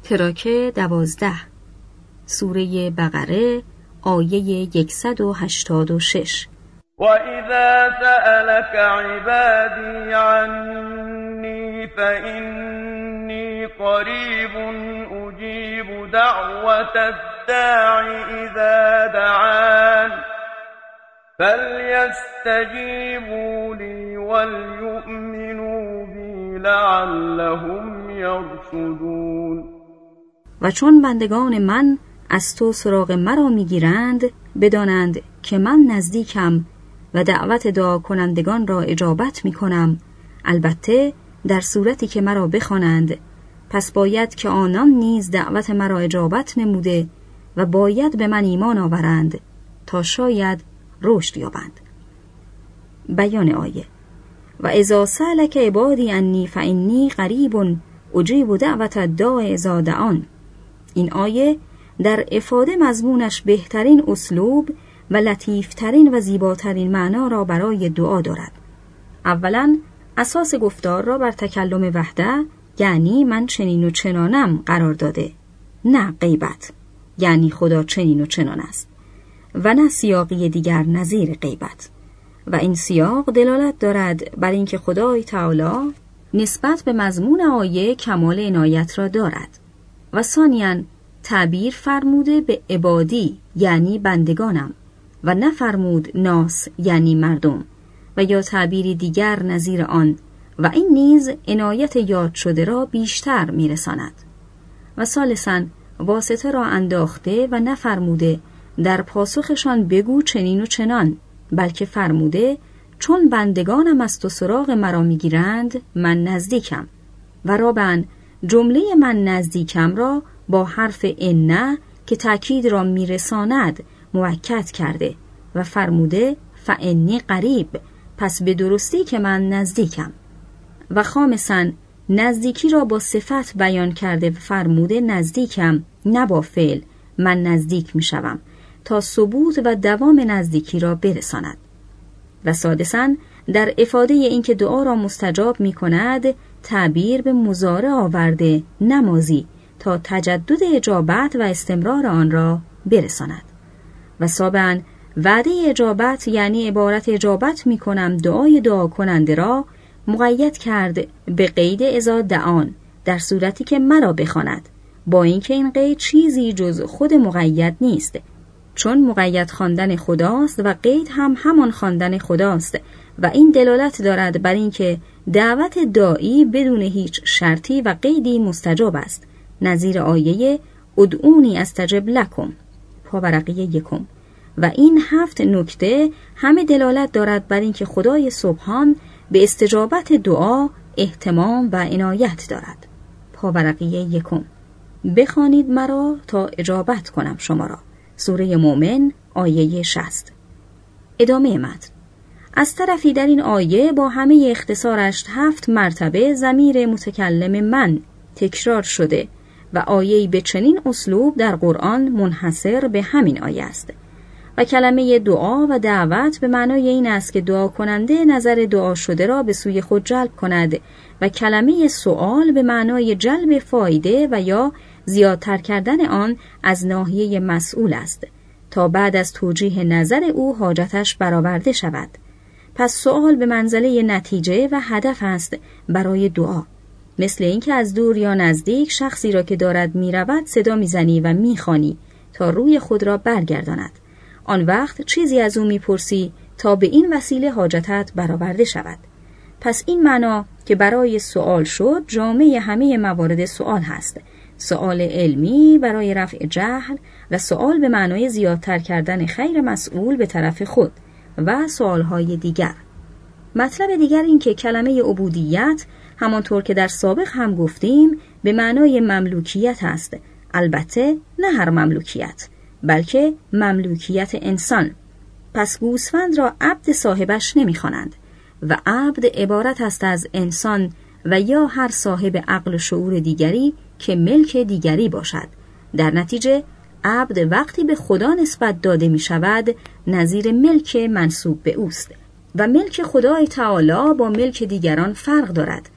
تراک 12 سوره بقره آیه 186 وَإِذَا سَأَلَكَ عِبَادِي عَنِّي فَإِنِّي قَرِيبٌ أُجِيبُ دَعْوَةَ الدَّاعِ إِذَا دَعَانِ فَلْيَسْتَجِيبُوا لِي وَلْيُؤْمِنُوا بِي لَعَلَّهُمْ يَرْشُدُونَ. و چون بندگان من از تو سراغ مرا میگیرند بدانند که من نزدیکم و دعوت دعا کنندگان را اجابت میکنم، البته در صورتی که مرا بخوانند. پس باید که آنان نیز دعوت مرا اجابت نموده و باید به من ایمان آورند تا شاید رشد یابند. بیان آیه: و اذا سألک عبادی عنی فانی قریب اجیب دعوت الداع اذا دعان. این آیه در افاده مضمونش بهترین اسلوب و لطیفترین و زیباترین معنا را برای دعا دارد. اولا اساس گفتار را بر تکلم وحده، یعنی من چنین و چنانم، قرار داده، نه غیبت یعنی خدا چنین و چنان است، و نه سیاقی دیگر نظیر غیبت. و این سیاق دلالت دارد بر اینکه خدای تعالی نسبت به مضمون آیه کمال عنایت را دارد. و ثانیاً تعبیر فرموده به عبادی یعنی بندگانم و نفرمود ناس یعنی مردم، و یا تعبیری دیگر نظیر آن، و این نیز عنایت یاد شده را بیشتر میرساند. و ثالثاً واسطه را انداخته و نفرموده در پاسخشان بگو چنین و چنان، بلکه فرموده چون بندگانم از تو سراغ مرا میگیرند من نزدیکم. و رابعاً جمله من نزدیکم را با حرف ان که تأکید را میرساند مؤکد کرده و فرموده فانی قریب، پس به درستی که من نزدیکم. و خامساً نزدیکی را با صفت بیان کرده و فرموده نزدیکم، نه با فعل من نزدیک میشوم، تا ثبوت و دوام نزدیکی را برساند. و سادساً در افاده اینکه دعا را مستجاب می کند تعبیر به مضارع آورده نمازی تا تجدد اجابت و استمرار آن را برساند. و سابعاً وعده اجابت یعنی عبارت اجابت می کنم دعای دعا کننده را مقید کرد به قید اذا دعان، در صورتی که مرا بخواند، با اینکه این قید چیزی جز خود مقید نیست، چون مقید خواندن خداست و قید هم همان خواندن خداست. و این دلالت دارد بر اینکه دعوت داعی بدون هیچ شرطی و قیدی مستجاب است، نظیر آیه ادعونی استجب لکم پاورقی 1. و این 7 نکته همه دلالت دارد بر اینکه خدای سبحان به استجابت دعا اهتمام و عنایت دارد. پاورقی 1. بخوانید مرا تا اجابت کنم شما را. سوره مومن آیه 60. ادامه متن: از طرفی در این آیه با همه اختصارش 7 مرتبه ضمیر متکلم من تکرار شده و آیه‌ای به چنین اسلوب در قرآن منحصر به همین آیه است. و کلمه دعا و دعوت به معنای این است که دعا کننده نظر دعا شده را به سوی خود جلب کند، و کلمه سؤال به معنای جلب فایده و یا زیادتر کردن آن از ناحیه مسئول است تا بعد از توجیه نظر او حاجتش برآورده شود. پس سؤال به منزله نتیجه و هدف است برای دعا، مثل اینکه از دور یا نزدیک شخصی را که دارد میرود صدا میزنی و میخوانی تا روی خود را برگرداند. آن وقت چیزی از او میپرسی تا به این وسیله حاجتت برآورده شود. پس این معنا که برای سؤال شد جامع همه موارد سؤال هست: سؤال علمی برای رفع جهل، و سؤال به معنای زیادتر کردن خیر مسئول به طرف خود، و سؤالهای دیگر. مطلب دیگر این که کلمه عبودیت همانطور که در سابق هم گفتیم به معنای مملوکیت است، البته نه هر مملوکیت بلکه مملوکیت انسان. پس گوسفند را عبد صاحبش نمی‌خوانند و عبد عبارت است از انسان و یا هر صاحب عقل و شعور دیگری که ملک دیگری باشد. در نتیجه عبد وقتی به خدا نسبت داده می شود نظیر ملک منسوب به اوست و ملک خدای تعالی با ملک دیگران فرق دارد.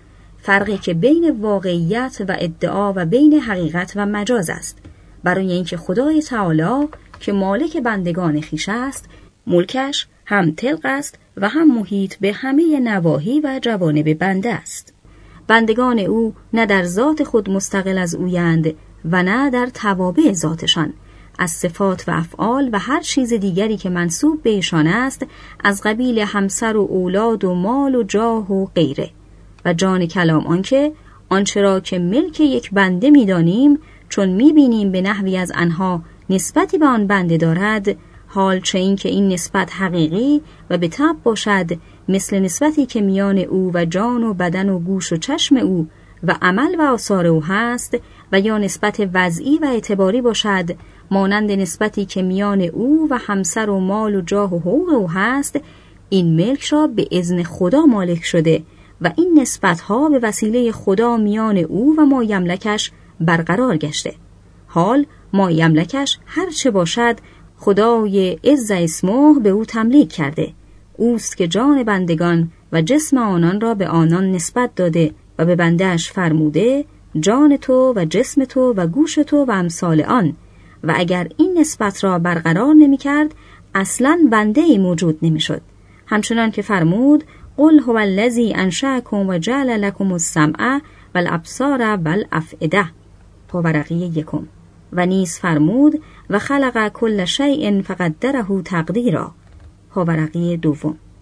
فرقی که بین واقعیت و ادعا و بین حقیقت و مجاز است، برای اینکه خدای تعالی که مالک بندگان خویش است، ملکش هم طلق است و هم محیط به همه نواحی و جوانب بنده است. بندگان او نه در ذات خود مستقل از اویند و نه در توابع ذاتشان، از صفات و افعال و هر چیز دیگری که منسوب به ایشان است، از قبیل همسر و اولاد و مال و جاه و غیره. و جان کلام آنکه آنچه را که ملک یک بنده می‌دانیم، چون می‌بینیم به نحوی از آنها نسبتی به آن بنده دارد، حال چه این که این نسبت حقیقی و به طبع باشد، مثل نسبتی که میان او و جان و بدن و گوش و چشم او و عمل و آثار او هست، و یا نسبت وضعی و اعتباری باشد، مانند نسبتی که میان او و همسر و مال و جاه و حقوق او هست، این ملک را به اذن خدا مالک شده و این نسبتها به وسیله خدا میان او و ما یملکش برقرار گشته. حال ما یملکش هر چه باشد، خدای عز اسمه به او تملیک کرده. اوست که جان بندگان و جسم آنان را به آنان نسبت داده و به بندهش فرموده جان تو و جسم تو و گوش تو و امثال آن، و اگر این نسبت را برقرار نمی کرد، اصلاً بنده‌ای موجود نمی شد. همچنان که فرمود قل هو الذی انشأکم و جعل لکم السمع والابصار والافئده، پاورقی 1. و نیز فرمود و خلق کل شیء فقدره تقدیرا، پاورقی 2.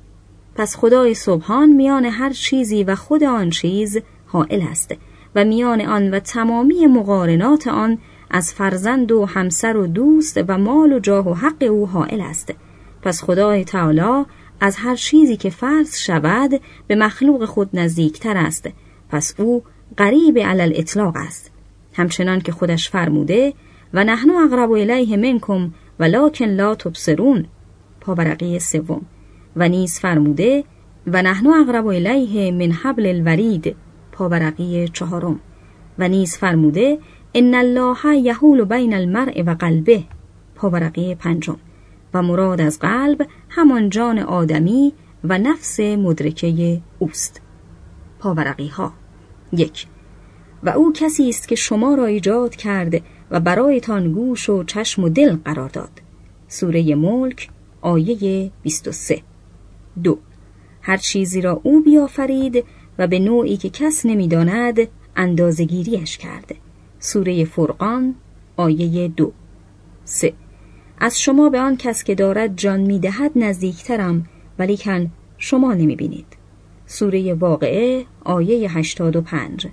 پس خدای سبحان میان هر چیزی و خود آن چیز حائل است و میان آن و تمامی مقارنات آن از فرزند و همسر و دوست و مال و جاه و حق او حائل است. پس خدای تعالی از هر چیزی که فرض شود به مخلوق خود نزدیکتر است، پس او قریب علی الاطلاق است. همچنان که خودش فرموده و نحن اقرب الیه منکم ولکن لا تبصرون، پاورقی 3. و نیز فرموده و نحن اقرب الیه من حبل الورید، پاورقی 4. و نیز فرموده ان الله یحول بین المرء و قلبه، پاورقی 5. و مراد از قلب همان جان آدمی و نفس مدرکه اوست. پاورقی ها 1. و او کسی است که شما را ایجاد کرد و برایتان گوش و چشم و دل قرار داد. سوره ملک آیه 23. 2. هر چیزی را او بیافرید و به نوعی که کس نمی‌داند اندازه‌گیریش کرد. سوره فرقان آیه 2. 3. از شما به آن کس که دارد جان می‌دهد نزدیکترم، ولیکن شما نمی‌بینید. سوره واقعه آیه 85.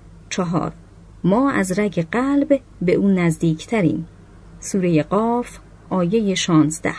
4. ما از رگ قلب به اون نزدیکتریم. سوره قاف آیه 16.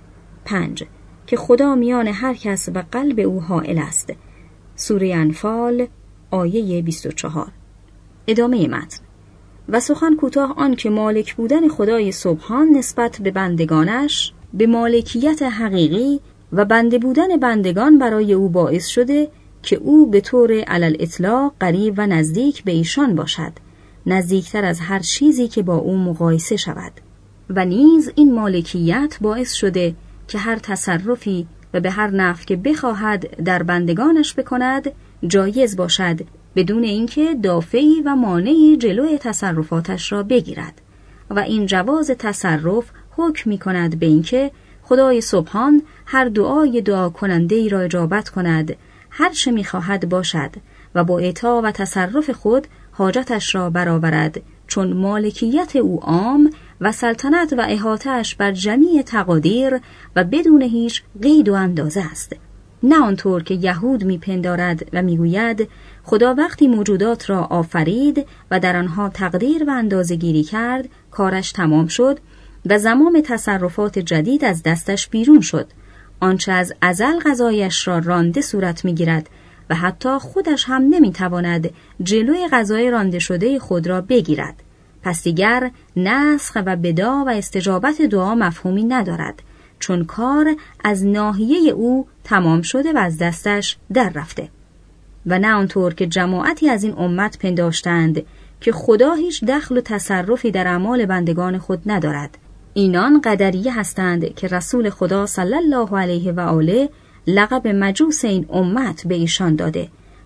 5. که خدا میان هر کس و قلب او حائل است. سوره انفال آیه 24. ادامه متن. و سخن کوتاه آن که مالک بودن خدای سبحان نسبت به بندگانش به مالکیت حقیقی و بنده بودن بندگان برای او باعث شده که او به طور علی الاطلاق قریب و نزدیک به ایشان باشد، نزدیکتر از هر چیزی که با او مقایسه شود. و نیز این مالکیت باعث شده که هر تصرفی و به هر نفع که بخواهد در بندگانش بکند جایز باشد، بدون اینکه دافعی و مانعی جلوی تصرفاتش را بگیرد. و این جواز تصرف حکم می کند به اینکه خدای سبحان هر دعا کننده ای را اجابت کند، هر چه می خواهد باشد و با اطاع و تصرف خود حاجتش را برآورد، چون مالکیت او عام و سلطنت و احاطه‌اش بر جمیع تقادیر و بدون هیچ قید و اندازه است. نه آنطور که یهود میپندارد و میگوید خدا وقتی موجودات را آفرید و در آنها تقدیر و اندازه گیری کرد، کارش تمام شد و زمام تصرفات جدید از دستش بیرون شد. آنچه از ازل قضایش را رانده صورت میگیرد و حتی خودش هم نمیتواند جلوی قضای رانده شده خود را بگیرد. پس دیگر نسخ و بدا و استجابت دعا مفهومی ندارد، چون کار از ناحیه او تمام شده و از دستش در رفته. و نه آنطور که جماعتی از این امت پنداشتند که خدا هیچ دخل و تصرفی در اعمال بندگان خود ندارد. اینان قدریه هستند که رسول خدا صلی الله علیه و آله لقب مجوس این امت به ایشان داده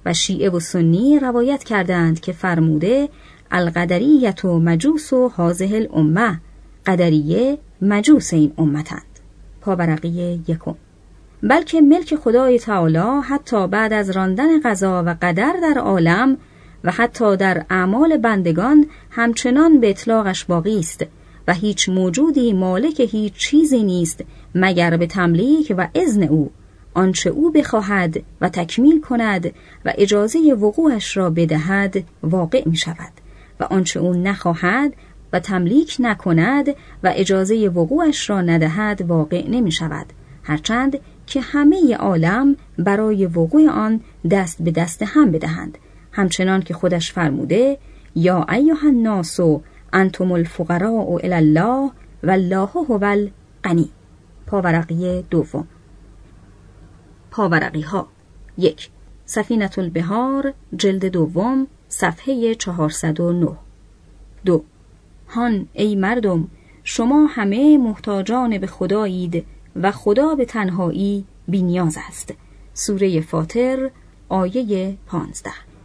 و شیعه و سنی روایت کردند که فرموده القدریت و مجوس و هذه الامه، قدریه مجوس این امتند. پاورقی 1. بلکه ملک خدای تعالی حتی بعد از راندن قضا و قدر در عالم و حتی در اعمال بندگان همچنان به اطلاقش باقی است و هیچ موجودی مالک هیچ چیزی نیست مگر به تملیک و اذن او، آنچه او بخواهد و تکمیل کند و اجازه وقوعش را بدهد واقع می شود و آنچه او نخواهد و تملیک نکند و اجازه وقوعش را ندهد واقع نمی شود، هرچند که همه عالم برای وقوع آن دست به دست هم بدهند، همچنان که خودش فرموده یا ایها الناس انتم الفقراء الی الله والله هو الغنی. پاورقی 2. پاورقی ها 1. سفینة البحار جلد 2 صفحه 409. 2. هان ای مردم، شما همه محتاجان به خدایید و خدا به تنهایی بی‌نیاز است. سوره فاطر آیه 15.